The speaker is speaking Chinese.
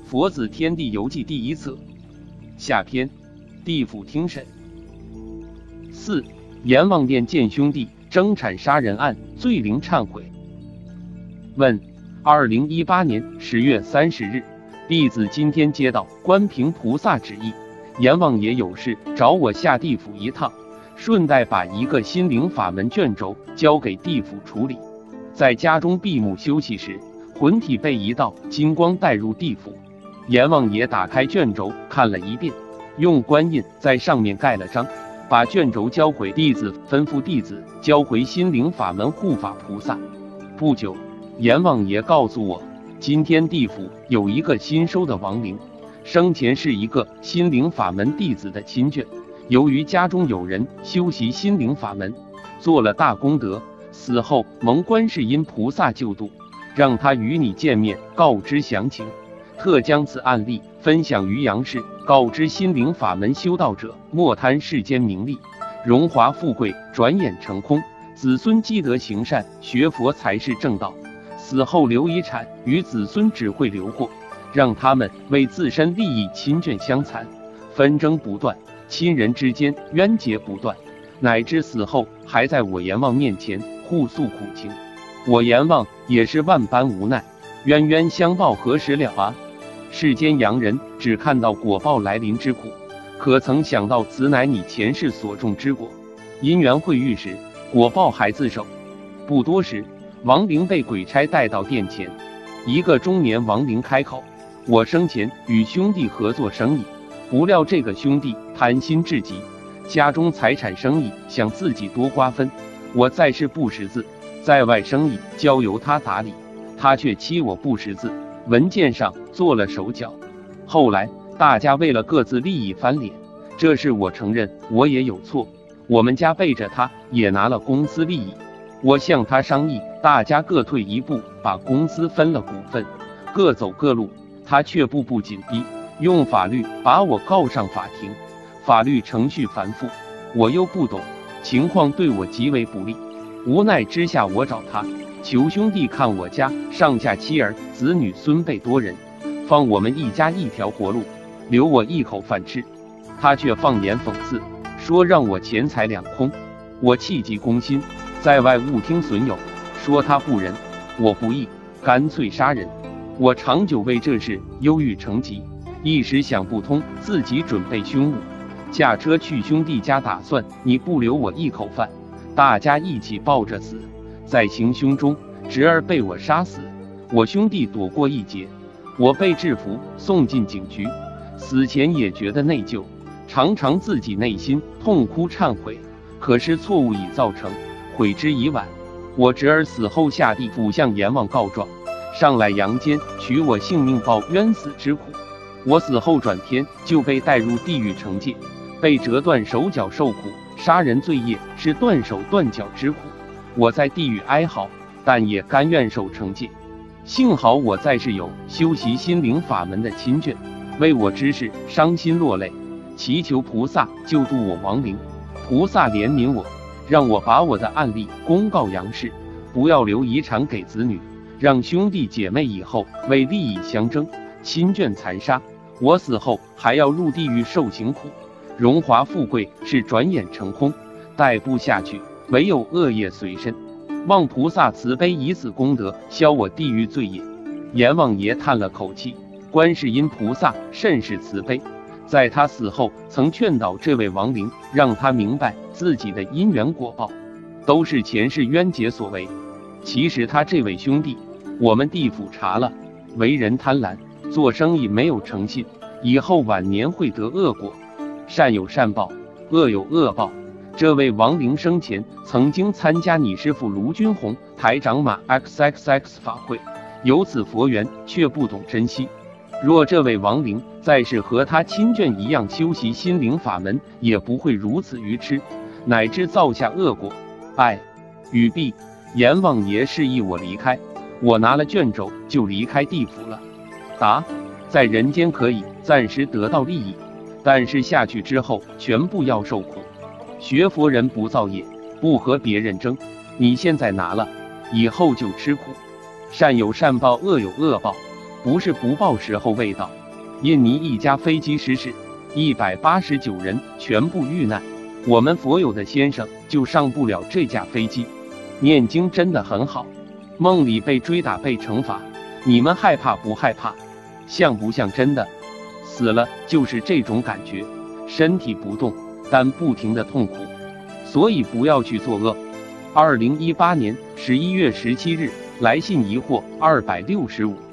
佛子天地游记第一册下篇，地府听审。4. 阎王殿见兄弟争产杀人案，罪灵忏悔。问：2018年10月30日，弟子今天接到关平菩萨旨意，阎王爷有事找我下地府一趟，顺带把一个心灵法门卷轴交给地府处理。在家中闭目休息时，魂体被一道金光带入地府。阎王爷打开卷轴看了一遍，用官印在上面盖了章，把卷轴交回弟子，吩咐弟子交回心灵法门护法菩萨。不久，阎王爷告诉我，今天地府有一个新收的亡灵，生前是一个心灵法门弟子的亲眷，由于家中有人修习心灵法门，做了大功德，死后蒙观世音菩萨救度，让他与你见面，告知详情。特将此案例分享于阳世，告知心灵法门修道者莫贪世间名利，荣华富贵转眼成空，子孙积德行善，学佛才是正道。死后留遗产与子孙只会留过，让他们为自身利益亲眷相残，纷争不断，亲人之间冤结不断，乃至死后还在我阎王面前互诉苦情。我阎王也是万般无奈，冤冤相报何时了啊！世间洋人只看到果报来临之苦，可曾想到此乃你前世所种之果？因缘会遇时，果报还自受。不多时，亡灵被鬼差带到殿前，一个中年亡灵开口：我生前与兄弟合作生意，不料这个兄弟贪心至极，家中财产生意想自己多瓜分，我在世不识字，在外生意交由他打理，他却欺我不识字，文件上做了手脚。后来大家为了各自利益翻脸，这事我承认我也有错，我们家背着他也拿了公司利益，我向他商议，大家各退一步，把公司分了股份，各走各路，他却步步紧逼，用法律把我告上法庭。法律程序繁复，我又不懂，情况对我极为不利，无奈之下我找他，求兄弟看我家上下妻儿子女孙辈多人，放我们一家一条活路，留我一口饭吃。他却放言讽刺，说让我钱财两空。我气急攻心，在外误听损友，说他不仁，我不义，干脆杀人。我长久为这事忧郁成疾，一时想不通，自己准备凶物，驾车去兄弟家，打算你不留我一口饭，大家一起抱着死。在行凶中，侄儿被我杀死，我兄弟躲过一劫，我被制服送进警局，死前也觉得内疚，常常自己内心痛哭忏悔，可是错误已造成，悔之已晚。我侄儿死后下地府向阎王告状，上来阳间取我性命，报冤死之苦。我死后转天就被带入地狱惩戒，被折断手脚受苦，杀人罪业是断手断脚之苦。我在地狱哀嚎，但也甘愿受惩戒。幸好我在世有修习心灵法门的亲眷，为我之事伤心落泪，祈求菩萨救度我亡灵。菩萨怜悯我，让我把我的案例公告阳世，不要留遗产给子女，让兄弟姐妹以后为利益相争，亲眷残杀，我死后还要入地狱受刑苦，荣华富贵是转眼成空，待不下去，唯有恶业随身。望菩萨慈悲，以此功德消我地狱罪业。阎王爷叹了口气，观世音菩萨甚是慈悲，在他死后曾劝导这位亡灵，让他明白自己的因缘果报都是前世冤结所为。其实他这位兄弟，我们地府查了，为人贪婪，做生意没有诚信，以后晚年会得恶果。善有善报，恶有恶报。这位亡灵生前曾经参加你师父卢军宏台长马 XXX 法会，有此佛缘，却不懂珍惜。若这位亡灵在世和他亲眷一样修习心灵法门，也不会如此愚痴，乃至造下恶果。爱与毕，阎王爷示意我离开，我拿了卷轴就离开地府了。答：在人间可以暂时得到利益，但是下去之后全部要受苦。学佛人不造业，不和别人争，你现在拿了，以后就吃苦。善有善报，恶有恶报， 不是不报时候未到。印尼一架飞机失事，189人全部遇难，我们佛友的先生就上不了这架飞机。念经真的很好，梦里被追打被惩罚，你们害怕不害怕？像不像真的？死了就是这种感觉，身体不动，但不停的痛苦，所以不要去作恶。2018年11月17日，来信疑惑265。